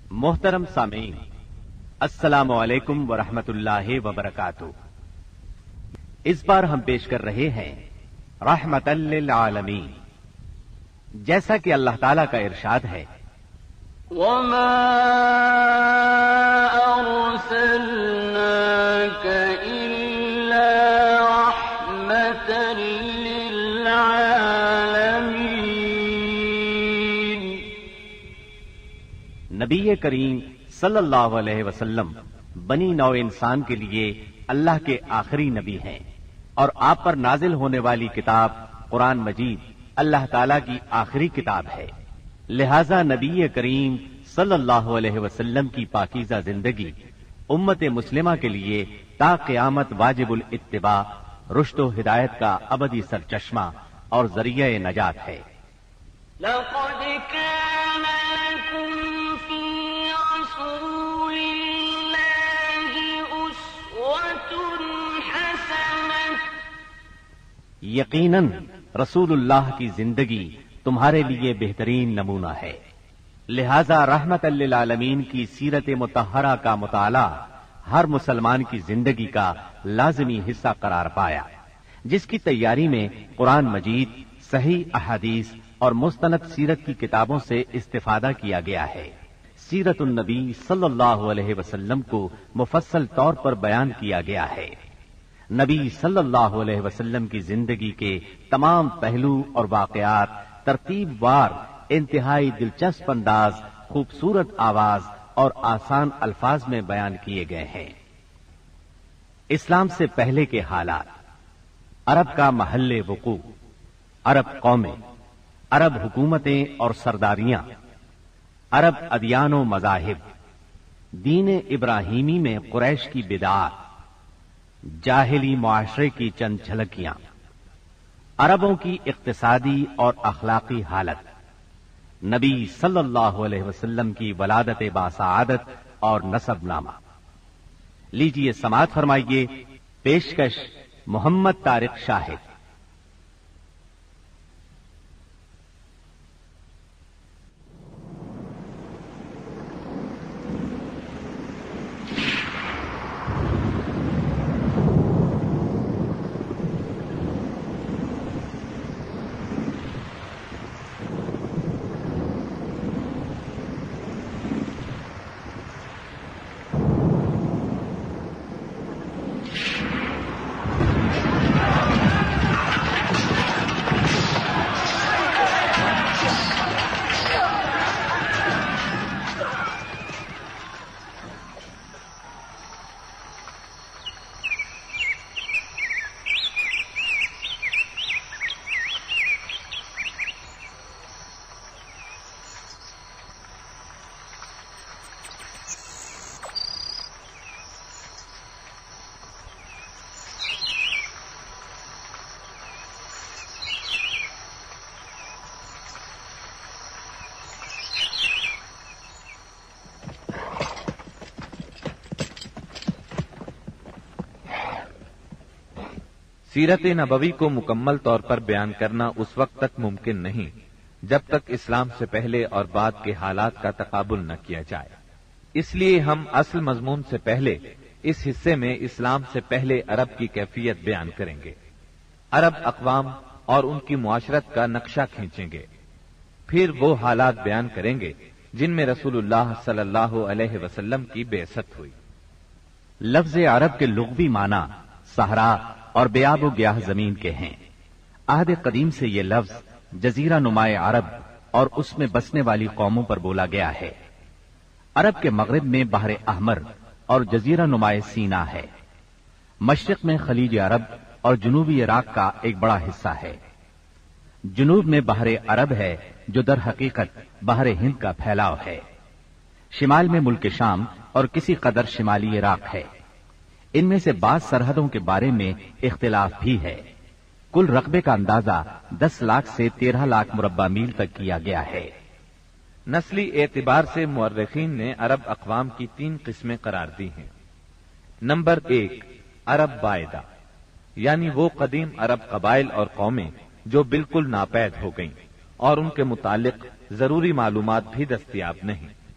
محترم سامعین، السلام علیکم ورحمۃ اللہ وبرکاتہ۔ اس بار ہم پیش کر رہے ہیں رحمۃ للعالمین، جیسا کہ اللہ تعالی کا ارشاد ہے، وَمَا أَرْسَلْنَاكَ إِلَّا رَحْمَةً لِّلْعَالَمِينَ۔ نبی کریم صلی اللہ علیہ وسلم بنی نوع انسان کے لیے اللہ کے آخری نبی ہیں، اور آپ پر نازل ہونے والی کتاب قرآن مجید اللہ تعالی کی آخری کتاب ہے، لہذا نبی کریم صلی اللہ علیہ وسلم کی پاکیزہ زندگی امت مسلمہ کے لیے تا قیامت واجب الاتباع، رشد و ہدایت کا ابدی سرچشمہ اور ذریعہ نجات ہے۔ لَقَدْ كَانَ لَكُمْ فِي رَسُولِ اللَّهِ أُسْوَةٌ حَسَنَةٌ۔ یقیناً رسول اللہ کی زندگی تمہارے لیے بہترین نمونہ ہے، لہذا رحمت للعالمین کی سیرت مطہرہ کا مطالعہ ہر مسلمان کی زندگی کا لازمی حصہ قرار پایا، جس کی تیاری میں قرآن مجید، صحیح احادیث اور مستند سیرت کی کتابوں سے استفادہ کیا گیا ہے۔ سیرت النبی صلی اللہ علیہ وسلم کو مفصل طور پر بیان کیا گیا ہے۔ نبی صلی اللہ علیہ وسلم کی زندگی کے تمام پہلو اور واقعات ترتیب وار انتہائی دلچسپ انداز، خوبصورت آواز اور آسان الفاظ میں بیان کیے گئے ہیں۔ اسلام سے پہلے کے حالات، عرب کا محل وقوع، عرب قومیں، عرب حکومتیں اور سرداریاں، عرب ادیان و مذاہب، دین ابراہیمی میں قریش کی بدعات، جاہلی معاشرے کی چند جھلکیاں، عربوں کی اقتصادی اور اخلاقی حالت، نبی صلی اللہ علیہ وسلم کی ولادت باسعادت اور نسب نامہ۔ لیجیے سماعت فرمائیے، پیشکش محمد طارق شاہد۔ سیرت نبوی کو مکمل طور پر بیان کرنا اس وقت تک ممکن نہیں جب تک اسلام سے پہلے اور بعد کے حالات کا تقابل نہ کیا جائے۔ اس لیے ہم اصل مضمون سے پہلے اس حصے میں اسلام سے پہلے عرب کی کیفیت بیان کریں گے، عرب اقوام اور ان کی معاشرت کا نقشہ کھینچیں گے، پھر وہ حالات بیان کریں گے جن میں رسول اللہ صلی اللہ علیہ وسلم کی بعثت ہوئی۔ لفظ عرب کے لغوی معنی صحرا اور بیاب و گیاہ زمین کے ہیں۔ عہد قدیم سے یہ لفظ جزیرہ نمائے عرب اور اس میں بسنے والی قوموں پر بولا گیا ہے۔ عرب کے مغرب میں بحر احمر اور جزیرہ نمائے سینا ہے، مشرق میں خلیج عرب اور جنوبی عراق کا ایک بڑا حصہ ہے، جنوب میں بحر عرب ہے جو در حقیقت بحر ہند کا پھیلاؤ ہے، شمال میں ملک شام اور کسی قدر شمالی عراق ہے۔ ان میں سے بعض سرحدوں کے بارے میں اختلاف بھی ہے۔ کل رقبے کا اندازہ 10 لاکھ سے 13 لاکھ مربع میل تک کیا گیا ہے۔ نسلی اعتبار سے مورخین نے عرب اقوام کی 3 قسمیں قرار دی ہیں۔ نمبر 1، عرب بائدہ، یعنی وہ قدیم عرب قبائل اور قومیں جو بالکل ناپید ہو گئیں اور ان کے متعلق ضروری معلومات بھی دستیاب نہیں۔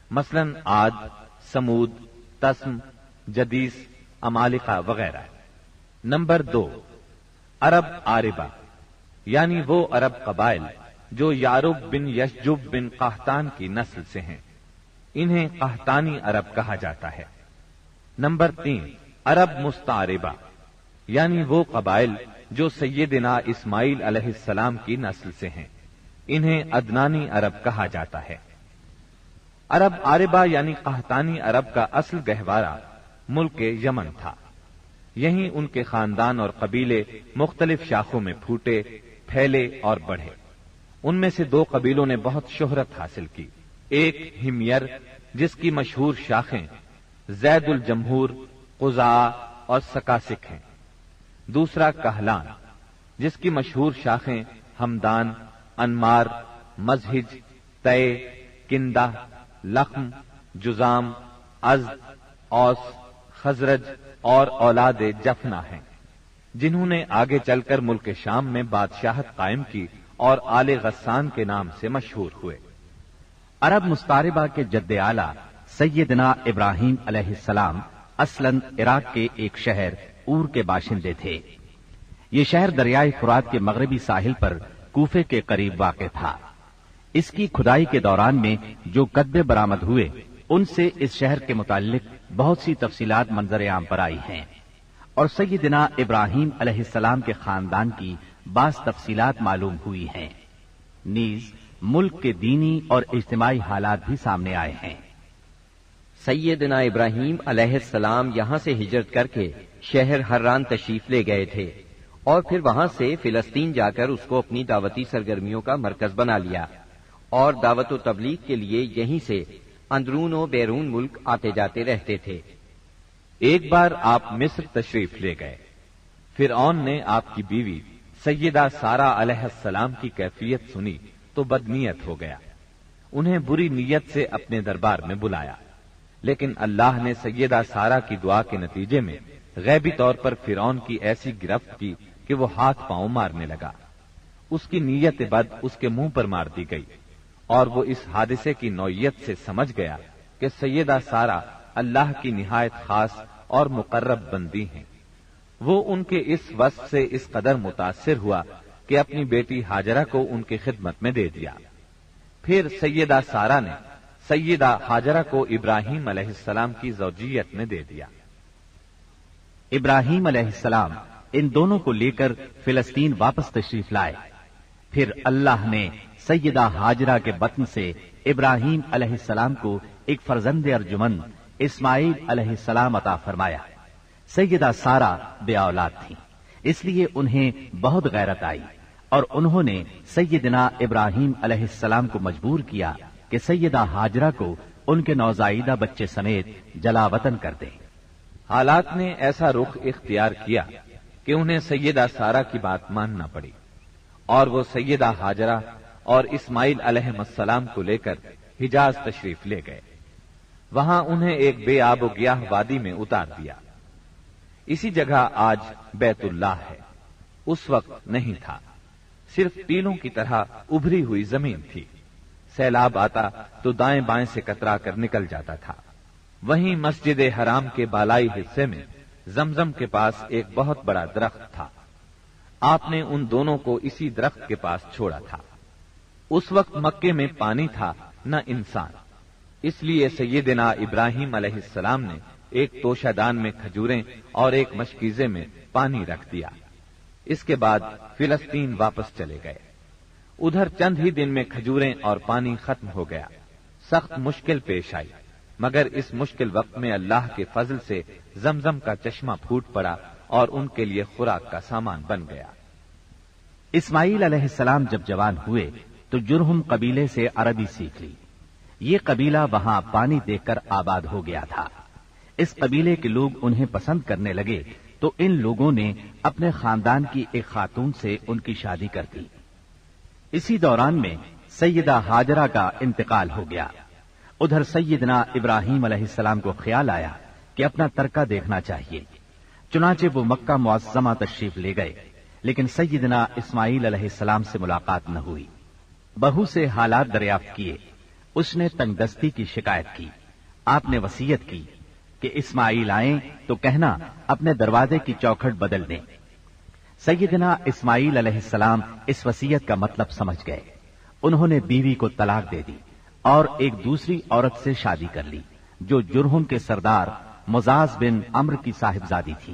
مثلاً عاد، سمود، تسم، جدیس، امالقہ وغیرہ۔ نمبر 2، عرب عاربہ، یعنی وہ عرب قبائل جو یارب بن یشجب بن قحطان کی نسل سے ہیں، انہیں قحطانی عرب کہا جاتا ہے۔ نمبر 3، عرب مستعربہ، یعنی وہ قبائل جو سیدنا اسماعیل علیہ السلام کی نسل سے ہیں، انہیں عدنانی عرب کہا جاتا ہے۔ عرب عاربہ یعنی قحطانی عرب کا اصل گہوارہ ملک یمن تھا۔ یہیں ان کے خاندان اور قبیلے مختلف شاخوں میں پھوٹے، پھیلے اور بڑھے۔ ان میں سے 2 قبیلوں نے بہت شہرت حاصل کی، ایک ہمیر جس کی مشہور شاخیں زید الجمہور، قزاع اور سکاسک ہیں، دوسرا کہلان جس کی مشہور شاخیں ہمدان، انمار، مزہج، تے، کندہ، لخم، جزام، ازد، اوس، خزرج اور اولاد جفنا ہیں، جنہوں نے آگے چل کر ملک شام میں بادشاہت قائم کی اور آل غسان کے نام سے مشہور ہوئے۔ عرب مستعربہ کے جد اعلیٰ سیدنا ابراہیم علیہ السلام اصلاً عراق کے ایک شہر اور کے باشندے تھے۔ یہ شہر دریائے فرات کے مغربی ساحل پر کوفے کے قریب واقع تھا۔ اس کی کھدائی کے دوران میں جو کتبے برآمد ہوئے ان سے اس شہر کے متعلق بہت سی تفصیلات منظر عام پر آئی ہیں، اور سیدنا ابراہیم علیہ السلام کے خاندان کی بعض تفصیلات معلوم ہوئی ہیں۔ نیز ملک کے دینی اور اجتماعی حالات بھی سامنے آئے ہیں۔ سیدنا ابراہیم علیہ السلام یہاں سے ہجرت کر کے شہر حران تشریف لے گئے تھے، اور پھر وہاں سے فلسطین جا کر اس کو اپنی دعوتی سرگرمیوں کا مرکز بنا لیا، اور دعوت و تبلیغ کے لیے یہیں سے اندرون و بیرون ملک آتے جاتے رہتے تھے۔ ایک بار آپ مصر تشریف لے گئے۔ فرعون نے آپ کی بیوی سیدہ سارہ علیہ السلام کی کیفیت سنی تو بدنیت ہو گیا، انہیں بری نیت سے اپنے دربار میں بلایا، لیکن اللہ نے سیدہ سارہ کی دعا کے نتیجے میں غیبی طور پر فرعون کی ایسی گرفت کی کہ وہ ہاتھ پاؤں مارنے لگا۔ اس کی نیت بد اس کے منہ پر مار دی گئی، اور وہ اس حادثے کی نوعیت سے سمجھ گیا کہ سیدہ سارہ اللہ کی نہایت خاص اور مقرب بندی ہیں۔ وہ ان کے اس وصف سے اس قدر متاثر ہوا کہ اپنی بیٹی ہاجرہ کو ان کی خدمت میں دے دیا۔ پھر سیدہ سارہ نے سیدہ ہاجرہ کو ابراہیم علیہ السلام کی زوجیت میں دے دیا۔ ابراہیم علیہ السلام ان دونوں کو لے کر فلسطین واپس تشریف لائے۔ پھر اللہ نے سیدہ ہاجرہ کے بطن سے ابراہیم علیہ السلام کو ایک فرزند ارجمند اسماعیل علیہ السلام عطا فرمایا۔ سیدہ سارہ بے اولاد تھیں، اس لیے انہیں بہت غیرت آئی، اور انہوں نے سیدنا ابراہیم علیہ السلام کو مجبور کیا کہ سیدہ ہاجرہ کو ان کے نوزائیدہ بچے سمیت جلا وطن کر دیں۔ حالات نے ایسا رخ اختیار کیا کہ انہیں سیدہ سارہ کی بات ماننا پڑی، اور وہ سیدہ ہاجرہ اور اسماعیل علیہ السلام کو لے کر حجاز تشریف لے گئے۔ وہاں انہیں ایک بے آب و گیاہ وادی میں اتار دیا۔ اسی جگہ آج بیت اللہ ہے، اس وقت نہیں تھا، صرف ٹیلوں کی طرح ابھری ہوئی زمین تھی۔ سیلاب آتا تو دائیں بائیں سے کترا کر نکل جاتا تھا۔ وہیں مسجد حرام کے بالائی حصے میں زمزم کے پاس ایک بہت بڑا درخت تھا۔ آپ نے ان دونوں کو اسی درخت کے پاس چھوڑا تھا۔ اس وقت مکے میں پانی تھا نہ انسان، اس لیے سیدنا ابراہیم علیہ السلام نے ایک توشہ دان میں کھجوریں اور ایک مشکیزے میں پانی رکھ دیا۔ اس کے بعد فلسطین واپس چلے گئے۔ ادھر چند ہی دن میں کھجوریں اور پانی ختم ہو گیا۔ سخت مشکل پیش آئی، مگر اس مشکل وقت میں اللہ کے فضل سے زمزم کا چشمہ پھوٹ پڑا اور ان کے لیے خوراک کا سامان بن گیا۔ اسماعیل علیہ السلام جب جوان ہوئے تو جرہم قبیلے سے عربی سیکھ لی۔ یہ قبیلہ وہاں پانی دیکھ کر آباد ہو گیا تھا۔ اس قبیلے کے لوگ انہیں پسند کرنے لگے تو ان لوگوں نے اپنے خاندان کی ایک خاتون سے ان کی شادی کر دی۔ اسی دوران میں سیدہ ہاجرہ کا انتقال ہو گیا۔ ادھر سیدنا ابراہیم علیہ السلام کو خیال آیا کہ اپنا ترکہ دیکھنا چاہیے، چنانچہ وہ مکہ معظمہ تشریف لے گئے، لیکن سیدنا اسماعیل علیہ السلام سے ملاقات نہ ہوئی۔ بہو سے حالات دریافت کیے، اس نے تنگ دستی کی شکایت کی. آپ نے وصیت کی کہ اسماعیل آئیں تو کہنا اپنے دروازے کی چوکھٹ بدل دیں. سیدنا اسماعیل علیہ السلام اس وصیت کا مطلب سمجھ گئے. انہوں نے بیوی کو طلاق دے دی اور ایک دوسری عورت سے شادی کر لی جو جرہم کے سردار مزاز بن عمر کی صاحبزادی تھی.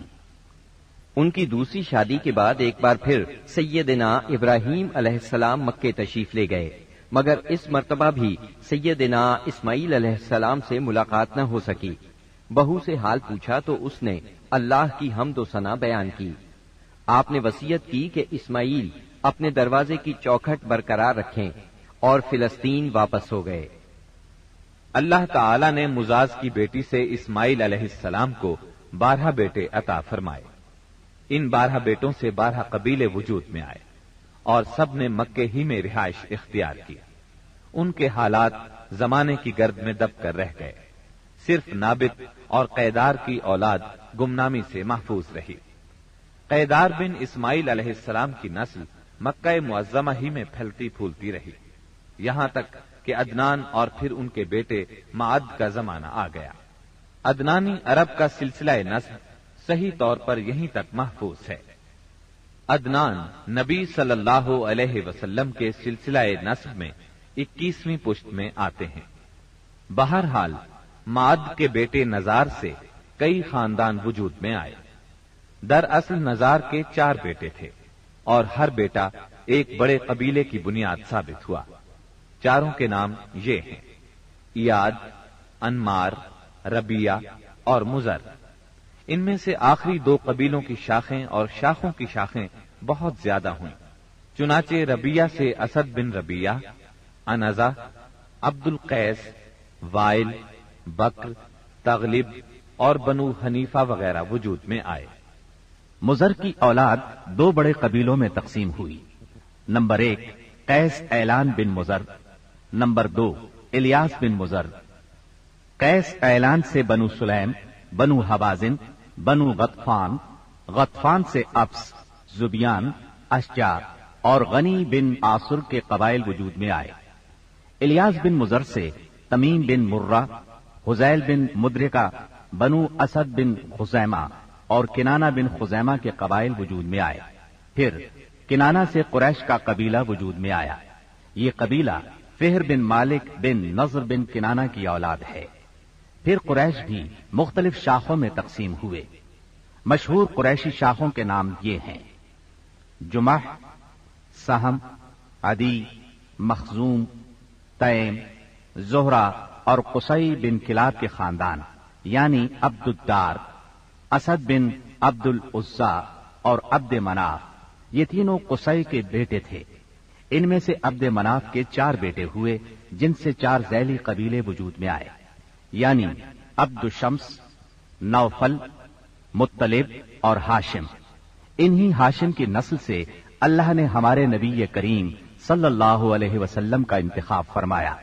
ان کی دوسری شادی کے بعد ایک بار پھر سیدنا ابراہیم علیہ السلام مکے تشریف لے گئے، مگر اس مرتبہ بھی سیدنا اسماعیل علیہ السلام سے ملاقات نہ ہو سکی. بہو سے حال پوچھا تو اس نے اللہ کی حمد و ثنا بیان کی. آپ نے وصیت کی کہ اسماعیل اپنے دروازے کی چوکھٹ برقرار رکھیں اور فلسطین واپس ہو گئے. اللہ تعالی نے مزاز کی بیٹی سے اسماعیل علیہ السلام کو 12 بیٹے عطا فرمائے. ان 12 بیٹوں سے 12 قبیلے وجود میں آئے اور سب نے مکے ہی میں رہائش اختیار کی. ان کے حالات زمانے کی گرد میں دب کر رہ گئے. صرف نابت اور قیدار کی اولاد گمنامی سے محفوظ رہی. قیدار بن اسماعیل علیہ السلام کی نسل مکہ معظمہ ہی میں پھیلتی پھولتی رہی، یہاں تک کہ عدنان اور پھر ان کے بیٹے معد کا زمانہ آ گیا. عدنانی عرب کا سلسلہ نسب صحیح طور پر یہیں تک محفوظ ہے. عدنان نبی صلی اللہ علیہ وسلم کے سلسلہ نسب میں 21ویں پشت میں آتے ہیں. بہرحال معد کے بیٹے نزار سے کئی خاندان وجود میں آئے. دراصل نزار کے 4 بیٹے تھے اور ہر بیٹا ایک بڑے قبیلے کی بنیاد ثابت ہوا. چاروں کے نام یہ ہیں: ایاد، انمار، ربیہ اور مزر. ان میں سے آخری 2 قبیلوں کی شاخیں اور شاخوں کی شاخیں بہت زیادہ ہوئیں. چنانچہ ربیہ سے اسد بن ربیہ، انزا، عبد القیس، وائل، بکر، تغلب اور بنو حنیفہ وغیرہ وجود میں آئے. مزر کی اولاد 2 بڑے قبیلوں میں تقسیم ہوئی. نمبر 1 قیس اعلان بن مزر، نمبر 2 الیاس بن مزر. قیس اعلان سے بنو سلیم، بنو حوازن، بنو غطفان، غطفان سے ابس، زبیان، اشجار اور غنی بن آصر کے قبائل وجود میں آئے. الیاس بن مزر سے تمیم بن مرہ، حزیل بن مدرکہ، بنو اسد بن خزیمہ اور کنانہ بن خزیمہ کے قبائل وجود میں آئے. پھر کنانہ سے قریش کا قبیلہ وجود میں آیا. یہ قبیلہ فہر بن مالک بن نضر بن کنانہ کی اولاد ہے. پھر قریش بھی مختلف شاخوں میں تقسیم ہوئے. مشہور قریشی شاخوں کے نام یہ ہیں: جمح، سہم، عدی، مخزوم، تیم، زہرہ اور قصی بن کلاب کے خاندان یعنی عبد الدار، اسد بن عبد العزا اور عبد مناف. یہ تینوں قصی کے بیٹے تھے. ان میں سے عبد مناف کے 4 بیٹے ہوئے جن سے 4 ذیلی قبیلے وجود میں آئے یعنی عبد الشمس، نوفل، مطلب اور ہاشم. انہی ہاشم کی نسل سے اللہ نے ہمارے نبی کریم صلی اللہ علیہ وسلم کا انتخاب فرمایا.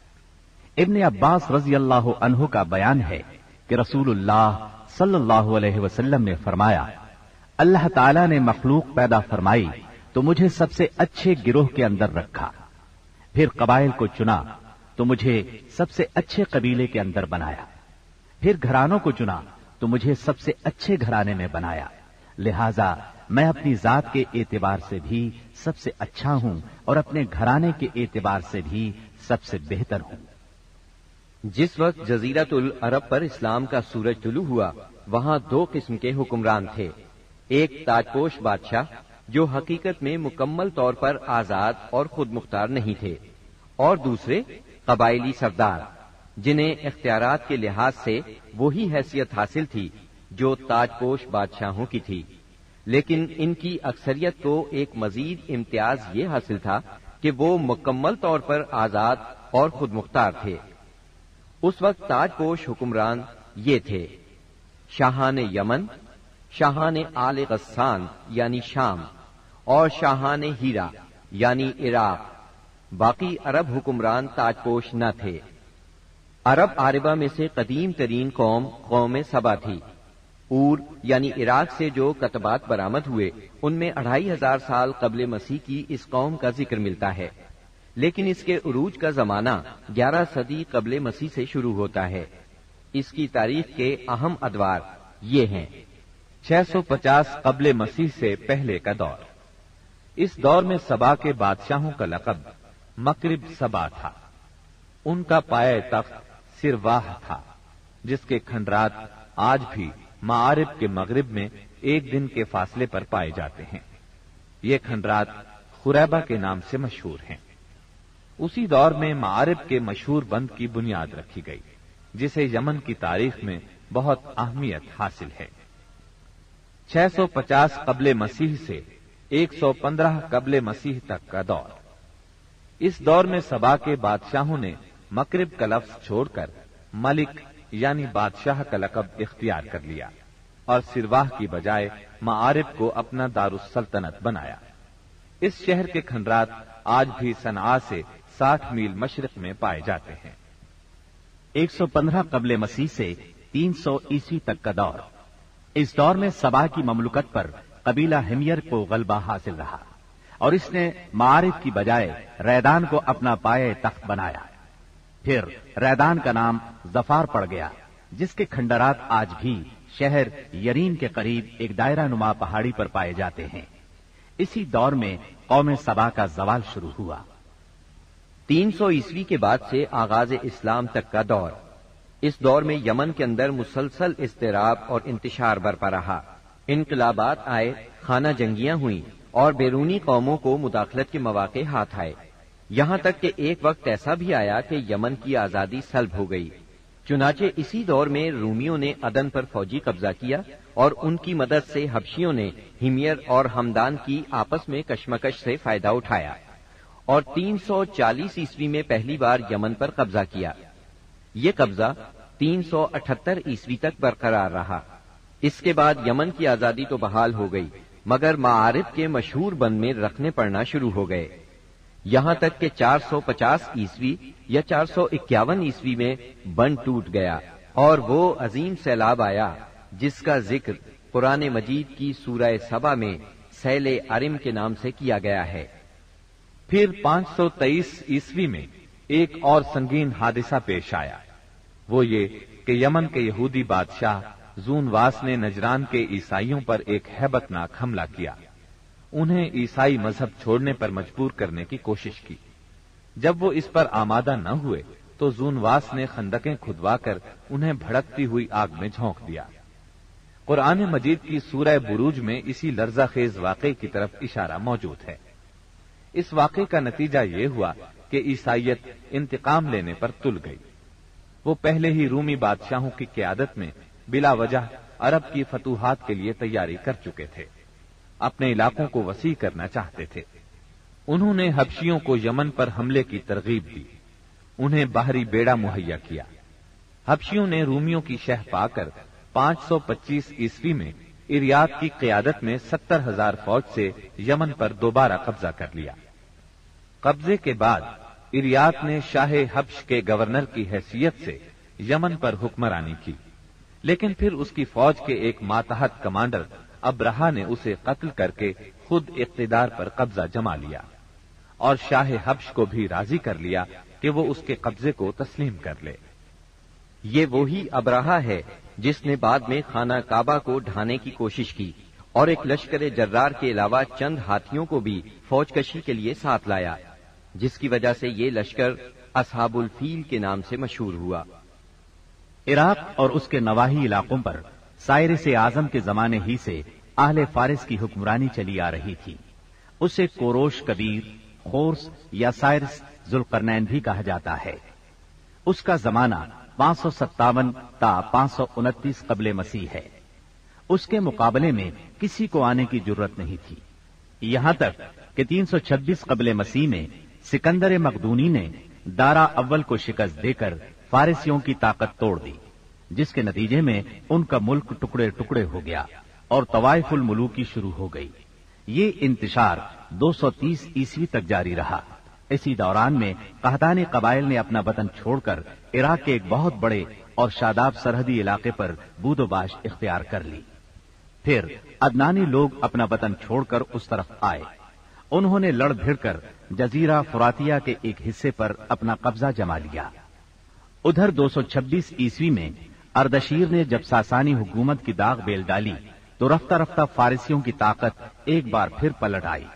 ابن عباس رضی اللہ عنہ کا بیان ہے کہ رسول اللہ صلی اللہ علیہ وسلم نے فرمایا، اللہ تعالیٰ نے مخلوق پیدا فرمائی تو مجھے سب سے اچھے گروہ کے اندر رکھا، پھر قبائل کو چنا تو مجھے سب سے اچھے قبیلے کے اندر بنایا، پھر گھرانوں کو چنا تو مجھے سب سے اچھے گھرانے میں بنایا. لہذا میں اپنی ذات کے اعتبار سے بھی سب سے اچھا ہوں اور اپنے گھرانے کے اعتبار سے بھی سب سے بہتر ہوں. جس وقت جزیرت العرب پر اسلام کا سورج طلوع ہوا، وہاں 2 قسم کے حکمران تھے. ایک تاجپوش بادشاہ جو حقیقت میں مکمل طور پر آزاد اور خود مختار نہیں تھے، اور دوسرے قبائلی سردار جنہیں اختیارات کے لحاظ سے وہی حیثیت حاصل تھی جو تاجپوش بادشاہوں کی تھی، لیکن ان کی اکثریت کو ایک مزید امتیاز یہ حاصل تھا کہ وہ مکمل طور پر آزاد اور خود مختار تھے. اس وقت تاجپوش حکمران یہ تھے: شاہان یمن، شاہان آل غسان یعنی شام، اور شاہان ہیرا یعنی عراق. باقی عرب حکمران تاجپوش نہ تھے. عرب عاربہ میں سے قدیم ترین قوم سبا تھی. اور یعنی عراق سے جو کتبات برآمد ہوئے ان میں 2500 سال قبل مسیح کی اس قوم کا ذکر ملتا ہے. لیکن اس کے عروج کا زمانہ 11 صدی قبل مسیح سے شروع ہوتا ہے۔ اس کی تاریخ کے اہم ادوار یہ ہیں: 650 قبل مسیح سے پہلے کا دور۔ اس دور میں سبا کے بادشاہوں کا لقب مکرب سبا تھا۔ ان کا پایہ تخت سرواہ تھا، جس کے کھنڈرات آج بھی معارب کے مغرب میں ایک دن کے فاصلے پر پائے جاتے ہیں۔ یہ کھنڈرات خریبہ کے نام سے مشہور ہیں۔ اسی دور میں معارب کے مشہور بند کی بنیاد رکھی گئی، جسے یمن کی تاریخ میں بہت اہمیت حاصل ہے۔ 650 قبل مسیح سے 115 قبل مسیح تک کا دور۔ اس دور میں سبا کے بادشاہوں نے مکرب کا لفظ چھوڑ کر ملک یعنی بادشاہ کا لقب اختیار کر لیا اور سرواہ کی بجائے معارب کو اپنا دارالسلطنت بنایا۔ اس شہر کے کھنڈرات آج بھی صنعاء سے 60 میل مشرق میں پائے جاتے ہیں۔ 115 قبل مسیح سے 300 عیسوی تک کا دور۔ اس دور میں سبا کی مملکت پر قبیلہ ہمیر کو غلبہ حاصل رہا اور اس نے معارف کی بجائے ریدان کو اپنا پایہ تخت بنایا۔ پھر ریدان کا نام ظفار پڑ گیا، جس کے کھنڈرات آج بھی شہر یرین کے قریب ایک دائرہ نما پہاڑی پر پائے جاتے ہیں۔ اسی دور میں قوم سبا کا زوال شروع ہوا۔ 300 عیسوی کے بعد سے آغاز اسلام تک کا دور۔ اس دور میں یمن کے اندر مسلسل اضطراب اور انتشار برپا رہا۔ انقلابات آئے، خانہ جنگیاں ہوئیں اور بیرونی قوموں کو مداخلت کے مواقع ہاتھ آئے، یہاں تک کہ ایک وقت ایسا بھی آیا کہ یمن کی آزادی سلب ہو گئی۔ چنانچہ اسی دور میں رومیوں نے عدن پر فوجی قبضہ کیا اور ان کی مدد سے حبشیوں نے ہمیر اور ہمدان کی آپس میں کشمکش سے فائدہ اٹھایا اور 340 عیسوی میں پہلی بار یمن پر قبضہ کیا۔ یہ قبضہ 378 عیسوی تک برقرار رہا۔ اس کے بعد یمن کی آزادی تو بحال ہو گئی، مگر معارف کے مشہور بند میں رکھنے پڑنا شروع ہو گئے، یہاں تک کہ 450 عیسوی یا 451 عیسوی میں بند ٹوٹ گیا اور وہ عظیم سیلاب آیا جس کا ذکر قرآن مجید کی سورہ سبا میں سیل ارم کے نام سے کیا گیا ہے۔ پھر 523 عیسوی میں ایک اور سنگین حادثہ پیش آیا، وہ یہ کہ یمن کے یہودی بادشاہ زونواس نے نجران کے عیسائیوں پر ایک ہیبت ناک حملہ کیا، انہیں عیسائی مذہب چھوڑنے پر مجبور کرنے کی کوشش کی۔ جب وہ اس پر آمادہ نہ ہوئے تو زونواس نے خندقیں کھدوا کر انہیں بھڑکتی ہوئی آگ میں جھونک دیا۔ قرآن مجید کی سورہ بروج میں اسی لرزہ خیز واقعے کی طرف اشارہ موجود ہے۔ اس واقعے کا نتیجہ یہ ہوا کہ عیسائیت انتقام لینے پر تل گئی۔ وہ پہلے ہی رومی بادشاہوں کی قیادت میں بلا وجہ عرب کی فتوحات کے لیے تیاری کر چکے تھے، اپنے علاقوں کو وسیع کرنا چاہتے تھے۔ انہوں نے حبشیوں کو یمن پر حملے کی ترغیب دی، انہیں باہری بیڑا مہیا کیا۔ حبشیوں نے رومیوں کی شہ پا کر 525 عیسوی میں اریات کی قیادت میں 70,000 فوج سے یمن پر دوبارہ قبضہ کر لیا۔ قبضے کے بعد اریات نے شاہ حبش کے گورنر کی حیثیت سے یمن پر حکمرانی کی، لیکن پھر اس کی فوج کے ایک ماتحت کمانڈر ابرہا نے اسے قتل کر کے خود اقتدار پر قبضہ جما لیا اور شاہ حبش کو بھی راضی کر لیا کہ وہ اس کے قبضے کو تسلیم کر لے۔ یہ وہی ابرہا ہے جس نے بعد میں خانہ کعبہ کو ڈھانے کی کوشش کی اور ایک لشکر جرار کے علاوہ چند ہاتھیوں کو بھی فوج کشی کے لیے ساتھ لایا، جس کی وجہ سے یہ لشکر اصحاب الفیل کے نام سے مشہور ہوا۔ عراق اور اس کے نواحی علاقوں پر سائرس اعظم کے زمانے ہی سے اہل فارس کی حکمرانی چلی آ رہی تھی۔ اسے کوروش کبیر، خورس یا سائرس ذوالقرنین بھی کہا جاتا ہے۔ اس کا زمانہ 557 تا 529 قبل مسیح ہے۔ اس کے مقابلے میں کسی کو آنے کی جرت نہیں تھی، یہاں تک کہ 326 قبل مسیح میں سکندر مقدونی نے دارا اول کو شکست دے کر فارسیوں کی طاقت توڑ دی، جس کے نتیجے میں ان کا ملک ٹکڑے ٹکڑے ہو گیا اور طوائف الملوکی شروع ہو گئی۔ یہ انتشار 230 عیسوی تک جاری رہا۔ اسی دوران میں قحطانی قبائل نے اپنا وطن چھوڑ کر عراق کے ایک بہت بڑے اور شاداب سرحدی علاقے پر بود و باش اختیار کر لی۔ پھر عدنانی لوگ اپنا وطن چھوڑ کر اس طرف آئے، انہوں نے لڑ بھڑ کر جزیرہ فراتیہ کے ایک حصے پر اپنا قبضہ جما لیا۔ ادھر 226 عیسوی میں اردشیر نے جب ساسانی حکومت کی داغ بیل ڈالی تو رفتہ رفتہ فارسیوں کی طاقت ایک بار پھر پلٹ آئی۔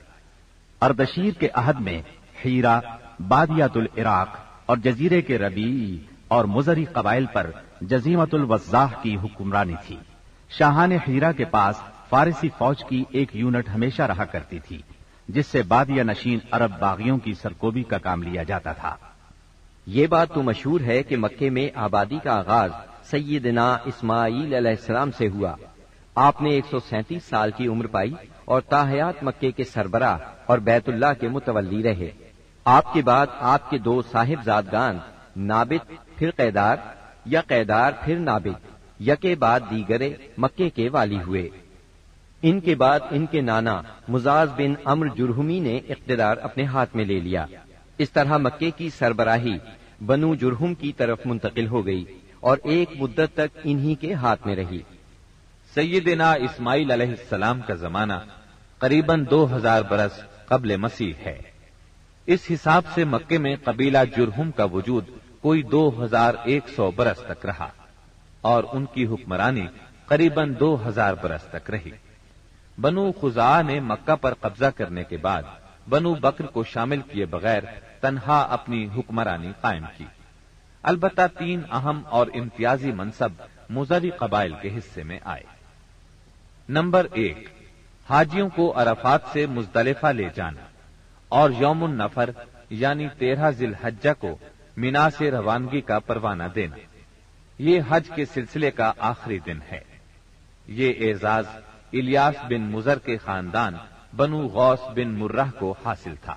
اردشیر کے عہد میں حیرہ، بادیات العراق اور جزیرے کے ربیعی اور مزری قبائل پر جزیمت الوضاح کی حکمرانی تھی۔ شاہان حیرہ کے پاس فارسی فوج کی ایک یونٹ ہمیشہ رہا کرتی تھی، جس سے بادیہ نشین عرب باغیوں کی سرکوبی کا کام لیا جاتا تھا۔ یہ بات تو مشہور ہے کہ مکے میں آبادی کا آغاز سیدنا اسماعیل علیہ السلام سے ہوا۔ آپ نے 137 سال کی عمر پائی اور تاحیات مکے کے سربراہ اور بیت اللہ کے متولی رہے۔ آپ کے بعد آپ کے 2 صاحبزادگان نابت پھر قیدار یا قیدار پھر نابت یکے بعد دیگرے مکے کے والی ہوئے۔ ان کے بعد ان کے نانا مزاز بن عمر جرہمی نے اقتدار اپنے ہاتھ میں لے لیا۔ اس طرح مکے کی سربراہی بنو جرہم کی طرف منتقل ہو گئی اور ایک مدت تک انہی کے ہاتھ میں رہی۔ سیدنا اسماعیل علیہ السلام کا زمانہ قریباً 2000 برس قبل مسیح ہے۔ اس حساب سے مکے میں قبیلہ جرہم کا وجود کوئی 2100 برس تک رہا اور ان کی حکمرانی قریباً 2000 برس تک رہی۔ بنو خزاعہ نے مکہ پر قبضہ کرنے کے بعد بنو بکر کو شامل کیے بغیر تنہا اپنی حکمرانی قائم کی۔ البتہ 3 اہم اور امتیازی منصب مزری قبائل کے حصے میں آئے۔ نمبر 1، حاجیوں کو عرفات سے مزدلفہ لے جانا اور یوم النفر یعنی 13 ذی الحجہ کو مینا سے روانگی کا پروانہ دینا۔ یہ حج کے سلسلے کا آخری دن ہے۔ یہ اعزاز الیاس بن مزر کے خاندان بنو غوث بن مرہ کو حاصل تھا۔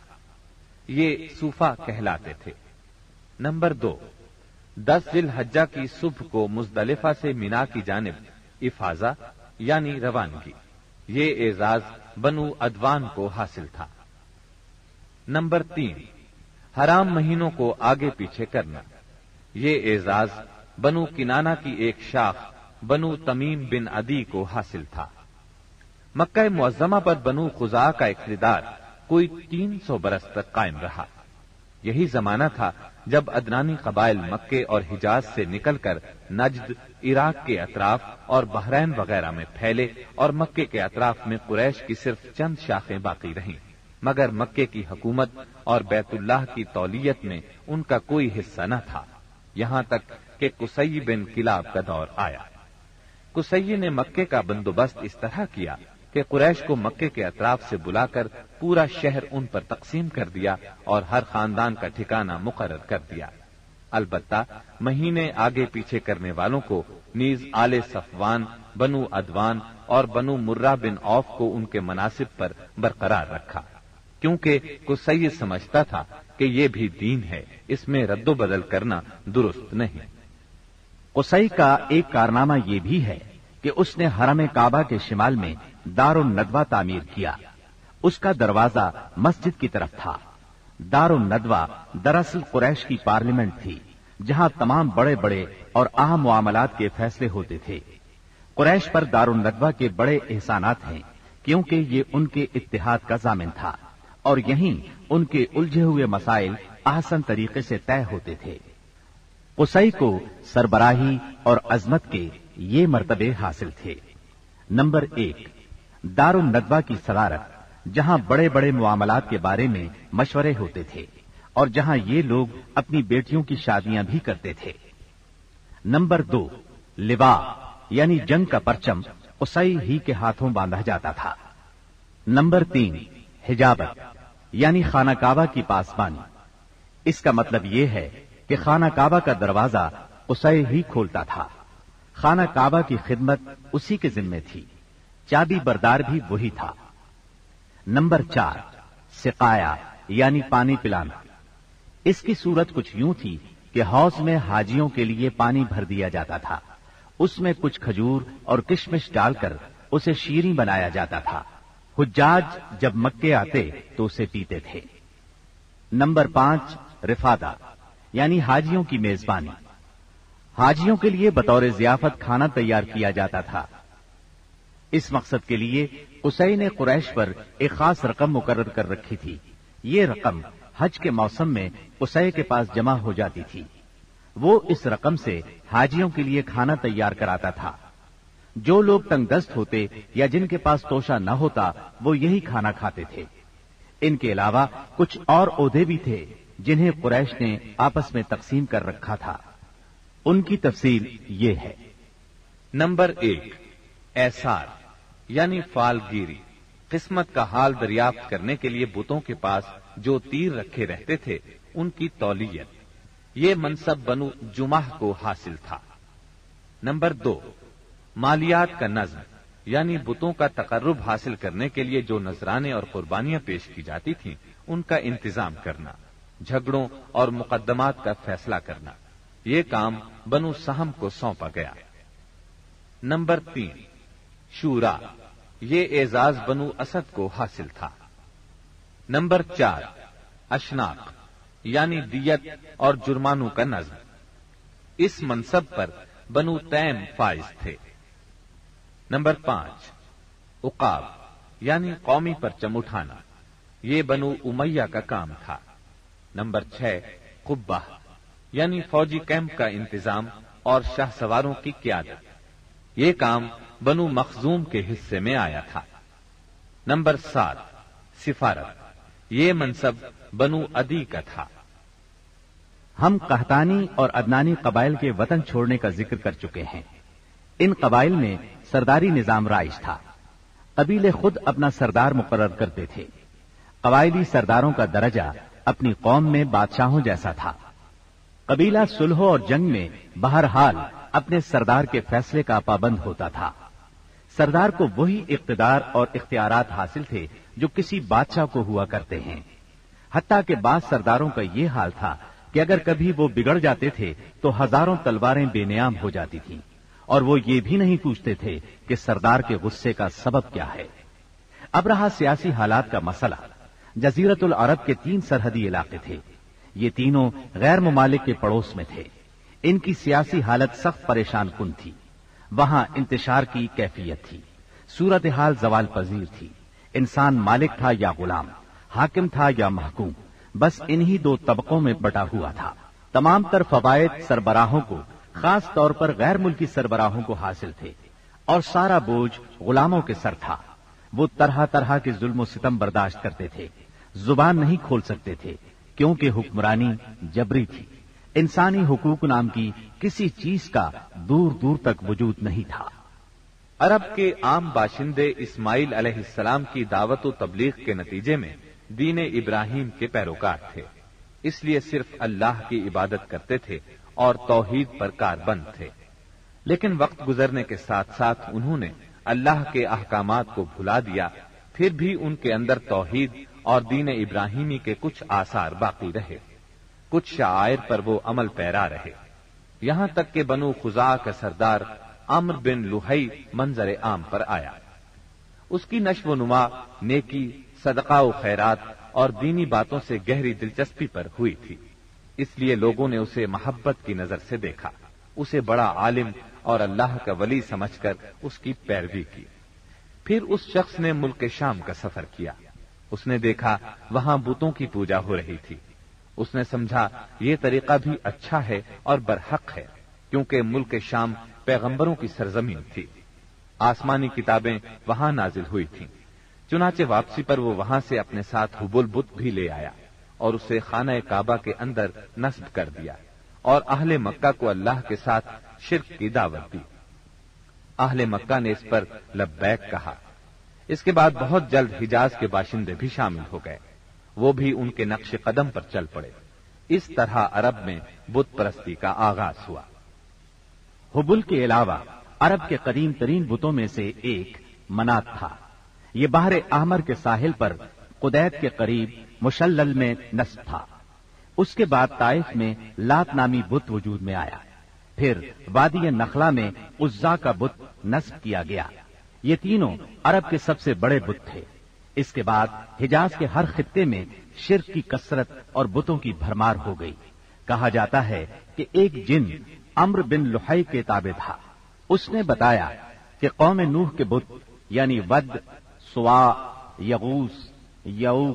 یہ صوفہ کہلاتے تھے۔ نمبر 2، 10 ذی الحجہ کی صبح کو مزدلفہ سے مینا کی جانب افاضہ یعنی روانگی۔ یہ اعزاز بنو عدوان کو حاصل تھا۔ نمبر 3، حرام مہینوں کو آگے پیچھے کرنا۔ یہ اعزاز بنو کنانہ کی ایک شاخ بنو تمیم بن عدی کو حاصل تھا۔ مکہ معظمہ پر بنو خزاعہ کا اقتدار کوئی 300 برس تک قائم رہا۔ یہی زمانہ تھا جب ادنانی قبائل مکے اور حجاز سے نکل کر نجد، عراق کے اطراف اور بحرین وغیرہ میں پھیلے اور مکے کے اطراف میں قریش کی صرف چند شاخیں باقی رہیں، مگر مکے کی حکومت اور بیت اللہ کی تولیت میں ان کا کوئی حصہ نہ تھا، یہاں تک کہ قصی بن کلاب کا دور آیا۔ قصی نے مکے کا بندوبست اس طرح کیا کہ قریش کو مکے کے اطراف سے بلا کر پورا شہر ان پر تقسیم کر دیا اور ہر خاندان کا ٹھکانہ مقرر کر دیا۔ البتہ مہینے آگے پیچھے کرنے والوں کو نیز آل صفوان، بنو عدوان اور بنو مرہ بن عوف کو ان کے مناصب پر برقرار رکھا، کیونکہ قصی سمجھتا تھا کہ یہ بھی دین ہے، اس میں رد و بدل کرنا درست نہیں۔ قصی کا ایک کارنامہ یہ بھی ہے کہ اس نے حرم کعبہ کے شمال میں دار الندوہ تعمیر کیا۔ اس کا دروازہ مسجد کی طرف تھا۔ دار الندوہ دراصل قریش کی پارلیمنٹ تھی، جہاں تمام بڑے بڑے اور اہم معاملات کے فیصلے ہوتے تھے۔ قریش پر دار الندوہ کے بڑے احسانات ہیں، کیونکہ یہ ان کے اتحاد کا ضامن تھا اور یہیں ان کے الجھے ہوئے مسائل احسن طریقے سے طے ہوتے تھے۔ قصی کو سربراہی اور عظمت کے یہ مرتبے حاصل تھے۔ نمبر 1، دار الندوہ کی صدارت، جہاں بڑے بڑے معاملات کے بارے میں مشورے ہوتے تھے اور جہاں یہ لوگ اپنی بیٹیوں کی شادیاں بھی کرتے تھے۔ نمبر 2، لوا یعنی جنگ کا پرچم قصی ہی کے ہاتھوں باندھا جاتا تھا۔ نمبر 3، حجابت یعنی خانہ کعبہ کی پاسبانی۔ اس کا مطلب یہ ہے کہ خانہ کعبہ کا دروازہ قصی ہی کھولتا تھا۔ خانہ کعبہ کی خدمت اسی کے ذمے تھی، چابی بردار بھی وہی تھا۔ نمبر 4، سقایا یعنی پانی پلانا۔ اس کی صورت کچھ یوں تھی کہ حوض میں حاجیوں کے لیے پانی بھر دیا جاتا تھا، اس میں کچھ کھجور اور کشمش ڈال کر اسے شیریں بنایا جاتا تھا۔ حجاج جب مکے آتے تو اسے پیتے تھے۔ نمبر 5، رفادہ یعنی حاجیوں کی میزبانی۔ حاجیوں کے لیے بطور ضیافت کھانا تیار کیا جاتا تھا۔ اس مقصد کے لیے قصی نے قریش پر ایک خاص رقم مقرر کر رکھی تھی یہ رقم حج کے موسم میں اسے کے پاس جمع ہو جاتی تھی. وہ اس رقم سے حاجیوں کے لیے کھانا تیار کراتا تھا. جو لوگ تنگ دست ہوتے یا جن کے پاس توشہ نہ ہوتا وہ یہی کھانا کھاتے تھے. ان کے علاوہ کچھ اور عہدے بھی تھے جنہیں قریش نے آپس میں تقسیم کر رکھا تھا. ان کی تفصیل یہ ہے. نمبر 1، ایثار یعنی فال گیری. قسمت کا حال دریافت کرنے کے لیے بتوں کے پاس جو تیر رکھے رہتے تھے ان کی تولیت. یہ منصب بنو جمح کو حاصل تھا. نمبر 2، مالیات کا نظم یعنی بتوں کا تقرب حاصل کرنے کے لیے جو نذرانے اور قربانیاں پیش کی جاتی تھیں ان کا انتظام کرنا، جھگڑوں اور مقدمات کا فیصلہ کرنا. یہ کام بنو سہم کو سونپا گیا. نمبر 3، شورا. یہ اعزاز بنو اسد کو حاصل تھا. نمبر 4، اشناق یعنی دیت اور جرمانوں کا نظم. اس منصب پر بنو تیم فائز تھے. نمبر 5، عقاب یعنی قومی پرچم اٹھانا. یہ بنو امیہ کا کام تھا. نمبر 6، قبہ یعنی فوجی کیمپ کا انتظام اور شاہ سواروں کی قیادت. یہ کام بنو مخزوم کے حصے میں آیا تھا. نمبر 7، سفارت. یہ منصب بنو عدی کا تھا. ہم قحطانی اور عدنانی قبائل کے وطن چھوڑنے کا ذکر کر چکے ہیں. ان قبائل میں سرداری نظام رائج تھا. قبیلے خود اپنا سردار مقرر کرتے تھے. قبائلی سرداروں کا درجہ اپنی قوم میں بادشاہوں جیسا تھا. قبیلہ صلح اور جنگ میں بہرحال اپنے سردار کے فیصلے کا پابند ہوتا تھا. سردار کو وہی اقتدار اور اختیارات حاصل تھے جو کسی بادشاہ کو ہوا کرتے ہیں. حتیٰ کہ بعض سرداروں کا یہ حال تھا کہ اگر کبھی وہ بگڑ جاتے تھے تو ہزاروں تلواریں بے نیام ہو جاتی تھیں اور وہ یہ بھی نہیں پوچھتے تھے کہ سردار کے غصے کا سبب کیا ہے. اب رہا سیاسی حالات کا مسئلہ. جزیرت العرب کے 3 سرحدی علاقے تھے. یہ تینوں غیر ممالک کے پڑوس میں تھے. ان کی سیاسی حالت سخت پریشان کن تھی. وہاں انتشار کی کیفیت تھی. صورتحال زوال پذیر تھی. انسان مالک تھا یا غلام، حاکم تھا یا محکوم، بس انہی 2 طبقوں میں بٹا ہوا تھا. تمام تر فوائد سربراہوں کو، خاص طور پر غیر ملکی سربراہوں کو حاصل تھے اور سارا بوجھ غلاموں کے سر تھا. وہ طرح طرح کے ظلم و ستم برداشت کرتے تھے. زبان نہیں کھول سکتے تھے کیونکہ حکمرانی جبری تھی. انسانی حقوق نام کی کسی چیز کا دور دور تک وجود نہیں تھا. عرب کے عام باشندے اسماعیل علیہ السلام کی دعوت و تبلیغ کے نتیجے میں دین ابراہیم کے پیروکار تھے. اس لیے صرف اللہ کی عبادت کرتے تھے اور توحید پر کاربند تھے. لیکن وقت گزرنے کے ساتھ ساتھ انہوں نے اللہ کے احکامات کو بھلا دیا. پھر بھی ان کے اندر توحید اور دین ابراہیمی کے کچھ آثار باقی رہے. کچھ شعائر پر وہ عمل پیرا رہے. یہاں تک کہ بنو خزاعہ کا سردار عمرو بن لوہی منظر عام پر آیا. اس کی نشو و نما نیکی، صدقہ و خیرات اور دینی باتوں سے گہری دلچسپی پر ہوئی تھی. اس لیے لوگوں نے اسے محبت کی نظر سے دیکھا. اسے بڑا عالم اور اللہ کا ولی سمجھ کر اس کی پیروی کی. پھر اس شخص نے ملک شام کا سفر کیا. اس نے دیکھا وہاں بتوں کی پوجا ہو رہی تھی. اس نے سمجھا یہ طریقہ بھی اچھا ہے اور برحق ہے کیونکہ ملک شام پیغمبروں کی سرزمین تھی. آسمانی کتابیں وہاں نازل ہوئی تھیں. چنانچہ واپسی پر وہ وہاں سے اپنے ساتھ حبل بت بھی لے آیا اور اسے خانہ کعبہ کے اندر نصب کر دیا اور اہل مکہ کو اللہ کے ساتھ شرک کی دعوت دی. اہل مکہ نے اس پر لبیک کہا. اس کے بعد بہت جلد حجاز کے باشندے بھی شامل ہو گئے. وہ بھی ان کے نقش قدم پر چل پڑے. اس طرح عرب میں بت پرستی کا آغاز ہوا. حبل کے علاوہ عرب کے قدیم ترین بتوں میں سے ایک منات تھا. یہ بحر احمر کے ساحل پر قدیت کے قریب مشلل میں نصب تھا. اس کے بعد طائف میں لات نامی بت وجود میں آیا. پھر وادی نخلا میں عزا کا بت نصب کیا گیا. یہ تینوں عرب کے سب سے بڑے بت تھے. اس کے بعد حجاز کے ہر خطے میں شرک کی کثرت اور بتوں کی بھرمار ہو گئی. کہا جاتا ہے کہ ایک جن عمرو بن لوہی کے تابع تھا. اس نے بتایا کہ قوم نوح کے بت یعنی ود، سوا، یغوس، یعوق،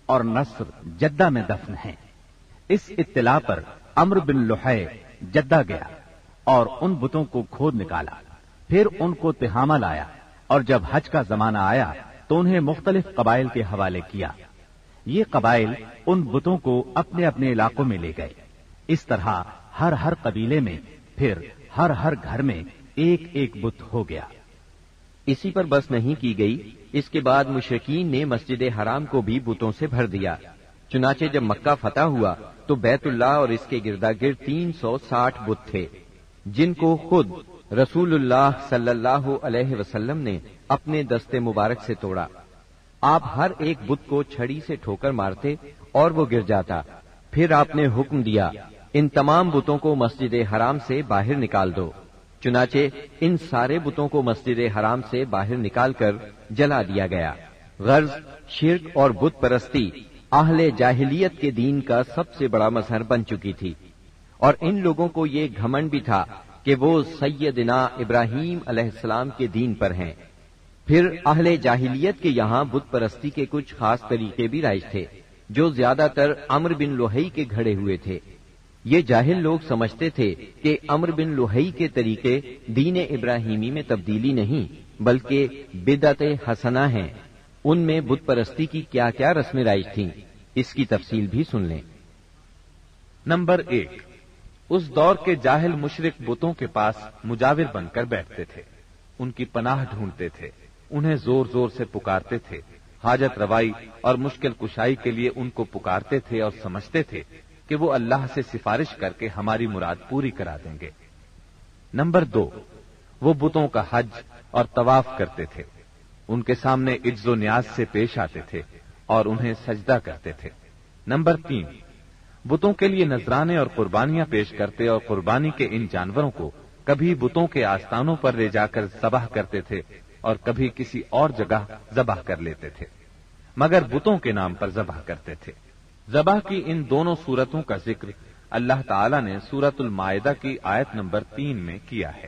اور نصر جدہ میں دفن ہیں۔ اس اطلاع پر عمرو بن لحی جدہ گیا اور ان بتوں کو کھود نکالا، پھر ان کو تہامہ لایا، اور جب حج کا زمانہ آیا تو انہیں مختلف قبائل کے حوالے کیا۔ یہ قبائل ان بتوں کو اپنے اپنے علاقوں میں لے گئے۔ اس طرح ہر قبیلے میں پھر ہر گھر میں ایک ایک بت ہو گیا۔ اسی پر بس نہیں کی گئی، اس کے بعد مشرکین نے مسجد حرام کو بھی بتوں سے بھر دیا۔ چنانچہ جب مکہ فتح ہوا تو بیت اللہ اور اس کے گردا گرد 360 بت تھے، جن کو خود رسول اللہ صلی اللہ علیہ وسلم نے اپنے دستے مبارک سے توڑا۔ آپ ہر ایک بت کو چھڑی سے ٹھوکر مارتے اور وہ گر جاتا۔ پھر آپ نے حکم دیا، ان تمام بتوں کو مسجد حرام سے باہر نکال دو۔ چنانچہ ان سارے بتوں کو مسجد حرام سے باہر نکال کر جلا دیا گیا۔ غرض شرک اور بت پرستی اہل جاہلیت کے دین کا سب سے بڑا مظہر بن چکی تھی، اور ان لوگوں کو یہ گھمنڈ بھی تھا کہ وہ سیدنا ابراہیم علیہ السلام کے دین پر ہیں۔ پھر اہل جاہلیت کے یہاں بت پرستی کے کچھ خاص طریقے بھی رائج تھے، جو زیادہ تر عمرو بن لحی کے گھڑے ہوئے تھے۔ یہ جاہل لوگ سمجھتے تھے کہ عمرو بن لحی کے طریقے دین ابراہیمی میں تبدیلی نہیں بلکہ بدعت حسنہ ہیں۔ ان میں بت پرستی کی کیا کیا رسمیں رائج تھیں، اس کی تفصیل بھی سن لیں۔ نمبر 1، اس دور کے جاہل مشرک بتوں کے پاس مجاور بن کر بیٹھتے تھے، ان کی پناہ ڈھونڈتے تھے، انہیں زور زور سے پکارتے تھے، حاجت روائی اور مشکل کشائی کے لیے ان کو پکارتے تھے اور سمجھتے تھے کہ وہ اللہ سے سفارش کر کے ہماری مراد پوری کرا دیں گے۔ نمبر 2، وہ بتوں کا حج اور طواف کرتے تھے، ان کے سامنے عجز و نیاز سے پیش آتے تھے اور انہیں سجدہ کرتے تھے۔ نمبر 3، بتوں کے لیے نذرانے اور قربانیاں پیش کرتے اور قربانی کے ان جانوروں کو کبھی بتوں کے آستانوں پر لے جا کر ذبح کرتے تھے اور کبھی کسی اور جگہ ذبح کر لیتے تھے، مگر بتوں کے نام پر ذبح کرتے تھے۔ ذبح کی ان دونوں صورتوں کا ذکر اللہ تعالیٰ نے سورۃ المائدہ کی آیت نمبر 3 میں کیا ہے۔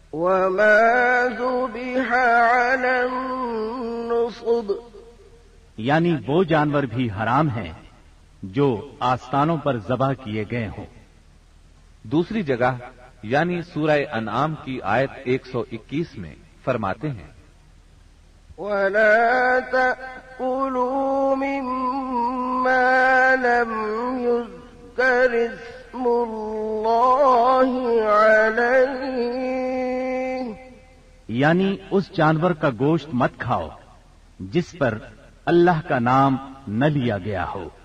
وَمَا ذُبِحَ عَلَى النُّصُبِ، یعنی وہ جانور بھی حرام ہیں جو آستانوں پر ذبح کیے گئے ہوں۔ دوسری جگہ یعنی سورہ انعام کی آیت 121 میں فرماتے ہیں، وَلَا تَأْكُلُوا مِمَّا لَمْ يُذْكَرِ اسْمُ اللَّهِ عَلَيْهِ، یعنی اس جانور کا گوشت مت کھاؤ جس پر اللہ کا نام نہ لیا گیا ہو۔